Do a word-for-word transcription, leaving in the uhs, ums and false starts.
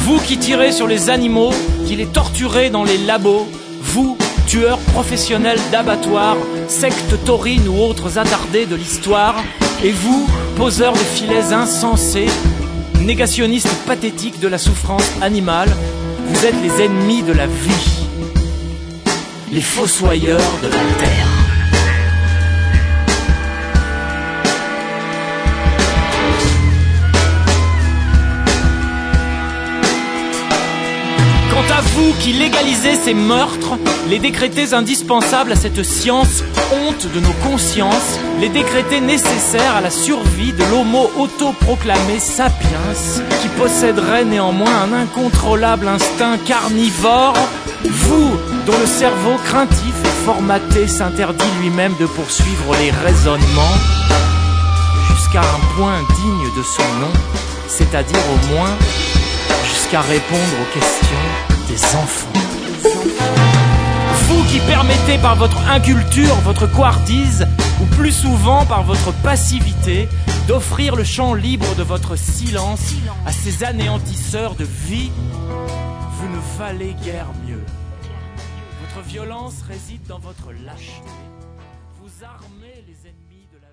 Vous qui tirez sur les animaux, qui les torturez dans les labos, vous, tueurs professionnels d'abattoirs, sectes taurines ou autres attardés de l'histoire, et vous, poseurs de filets insensés, négationnistes pathétiques de la souffrance animale, vous êtes les ennemis de la vie, les fossoyeurs de la terre. Quant à vous qui légalisez ces meurtres, les décrétez indispensables à cette science, honte de nos consciences, les décrétez nécessaires à la survie de l'homo autoproclamé sapiens, qui posséderait néanmoins un incontrôlable instinct carnivore, vous, dont le cerveau craintif et formaté s'interdit lui-même de poursuivre les raisonnements, jusqu'à un point digne de son nom, c'est-à-dire au moins jusqu'à répondre aux questions des enfants. Vous qui permettez par votre inculture, votre couardise, ou plus souvent par votre passivité, d'offrir le champ libre de votre silence à ces anéantisseurs de vie, vous ne valez guère mieux. Votre violence réside dans votre lâcheté. Vous armez les ennemis de la